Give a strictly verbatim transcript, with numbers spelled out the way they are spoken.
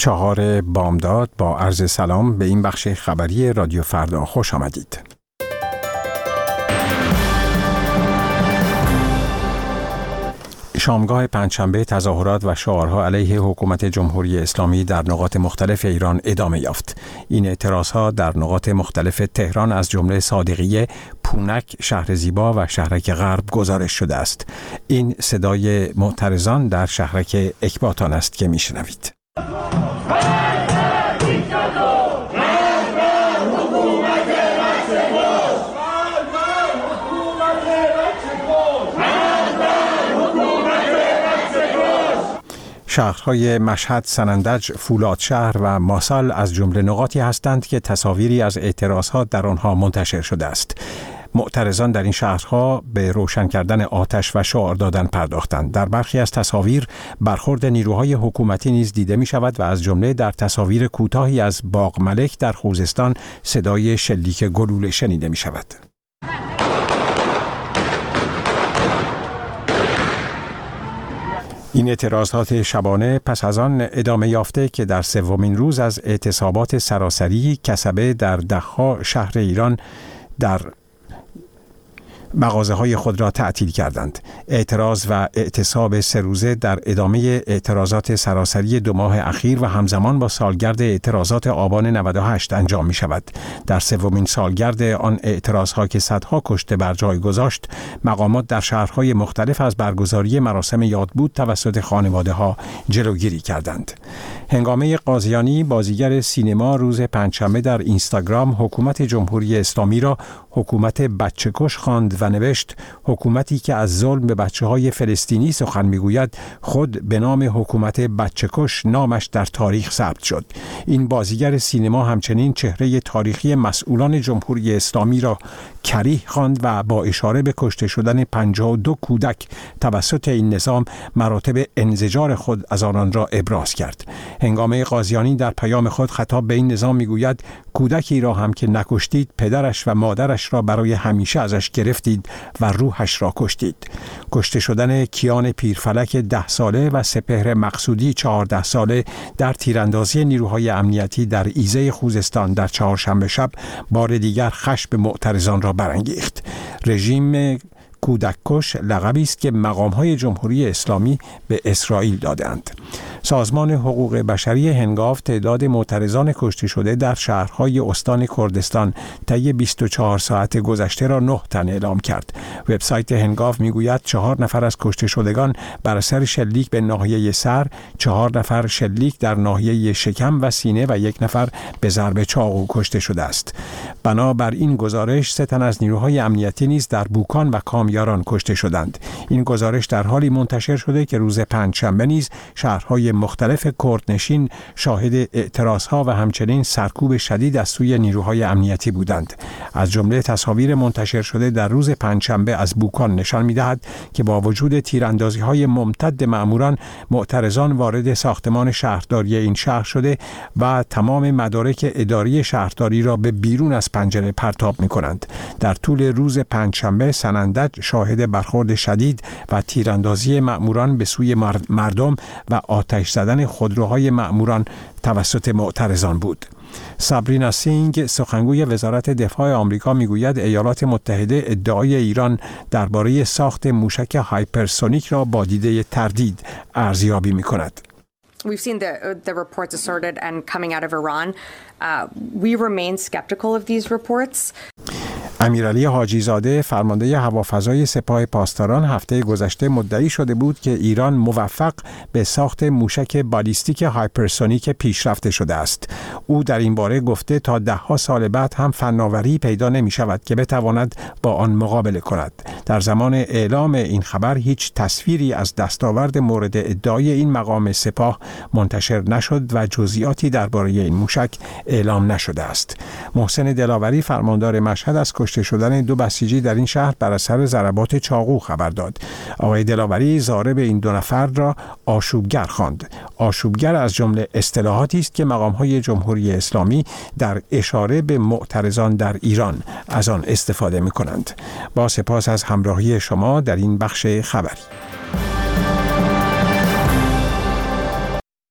چهار بامداد با عرض سلام به این بخش خبری رادیو فردا خوش آمدید. شامگاه پنجشنبه تظاهرات و شعارها علیه حکومت جمهوری اسلامی در نقاط مختلف ایران ادامه یافت. این اعتراضها در نقاط مختلف تهران از جمله صادقیه، پونک، شهر زیبا و شهرک غرب گزارش شده است. این صدای معترضان در شهرک اکباتان است که میشنوید. شهرهای مشهد، سنندج، فولادشهر و ماسال از جمله نقاطی هستند که تصاویری از اعتراضات در آنها منتشر شده است. معترضان در این شهرها به روشن کردن آتش و شعار دادن پرداختند. در برخی از تصاویر برخورد نیروهای حکومتی نیز دیده می شود و از جمله در تصاویر کوتاهی از باغ ملک در خوزستان صدای شلیک گلوله شنیده می شود. این اعتراضات شبانه پس از آن ادامه یافته که در سومین روز از اعتصابات سراسری کسبه در ده‌ها شهر ایران در مغازه‌های خود را تعطیل کردند. اعتراض و اعتصاب سه روزه در ادامه اعتراضات سراسری دو ماه اخیر و همزمان با سالگرد اعتراضات آبان نود و هشت انجام می شود. در سومین سالگرد آن اعتراضها که صدها کشته بر جای گذاشت، مقامات در شهرهای مختلف از برگزاری مراسم یادبود توسط خانواده ها جلوگیری کردند. هنگامه قاضیانی، بازیگر سینما، روز پنجشنبه در اینستاگرام حکومت جمهوری اسلامی را حکومت بچه‌کش خواند و نوشت حکومتی که از ظلم به بچه‌های فلسطینی سخن می‌گوید خود به نام حکومت بچه‌کش نامش در تاریخ ثبت شد. این بازیگر سینما همچنین چهره تاریخی مسئولان جمهوری اسلامی را کریه خواند و با اشاره به کشته شدن پنجاه و دو کودک توسط این نظام مراتب انزجار خود از آنان را ابراز کرد. هنگامه قاضیانی در پیام خود خطاب به این نظام می‌گوید کودکی را هم که نکشتید پدرش و مادرش را برای همیشه ازش گرفتید و روحش را کشتید. کشته شدن کیان پیرفلک ده ساله و سپهر مقصودی چهارده ساله در تیراندازی نیروهای امنیتی در ایزه خوزستان در چهارشنبه شب بار دیگر خشم معترضان را برانگیخت. رژیم کودک کش لقبی است که مقام‌های جمهوری اسلامی به اسرائیل دادند. سازمان حقوق بشری هنگاو تعداد معترضان کشته شده در شهرهای استان کردستان طی بیست و چهار ساعت گذشته را نه تن اعلام کرد. وبسایت هنگاو میگوید چهار نفر از کشته شدگان بر اثر شلیک به ناحیه سر، چهار نفر شلیک در ناحیه شکم و سینه و یک نفر به ضرب چاقو کشته شده است. بنابر این گزارش سه تن از نیروهای امنیتی نیز در بوکان و کامیاران کشته شدند. این گزارش در حالی منتشر شده که روز پنجشنبه نیز شهرهای مختلف کردنشین شاهد اعتراضها و همچنین سرکوب شدید از سوی نیروهای امنیتی بودند. از جمله تصاویر منتشر شده در روز پنجشنبه از بوکان نشان می‌دهد که با وجود تیراندازی‌های ممتد مأموران، معترضان وارد ساختمان شهرداری این شهر شده و تمام مدارک اداری شهرداری را به بیرون از پنجره پرتاب می‌کنند. در طول روز پنجشنبه سنندج شاهد برخورد شدید و تیراندازی مأموران به سوی مردم و آتش زدن خودروهای مأموران توسط معترضان بود. سابرینا سینگ، سخنگوی وزارت دفاع آمریکا، میگوید ایالات متحده ادعای ایران درباره ساخت موشک هایپرسونیک را با دیده تردید ارزیابی می‌کند. We've seen the the reports asserted and coming out of Iran. Uh, we remain skeptical of these reports. امیرعلی حاجی زاده، فرمانده هوافضای سپاه پاسداران، هفته گذشته مدعی شده بود که ایران موفق به ساخت موشک بالیستیک هایپرسونیک پیشرفته شده است. او در این باره گفته تا ده‌ها سال بعد هم فناوری پیدا نمی شود که بتواند با آن مقابله کند. در زمان اعلام این خبر هیچ تصویری از دستاورد مورد ادعای این مقام سپاه منتشر نشد و جزئیاتی درباره این موشک اعلام نشده است. محسن دلاوری، فرماندار مشهد، از کشته شدن دو بسیجی در این شهر بر اثر ضربات چاقو خبر داد. آقای دلاوری ضارب این دو نفر را آشوبگر خواند. آشوبگر از جمله اصطلاحاتی است که مقام‌های جمهوری اسلامی در اشاره به معترضان در ایران از آن استفاده می‌کنند. با سپاس از همراهی شما در این بخش خبری.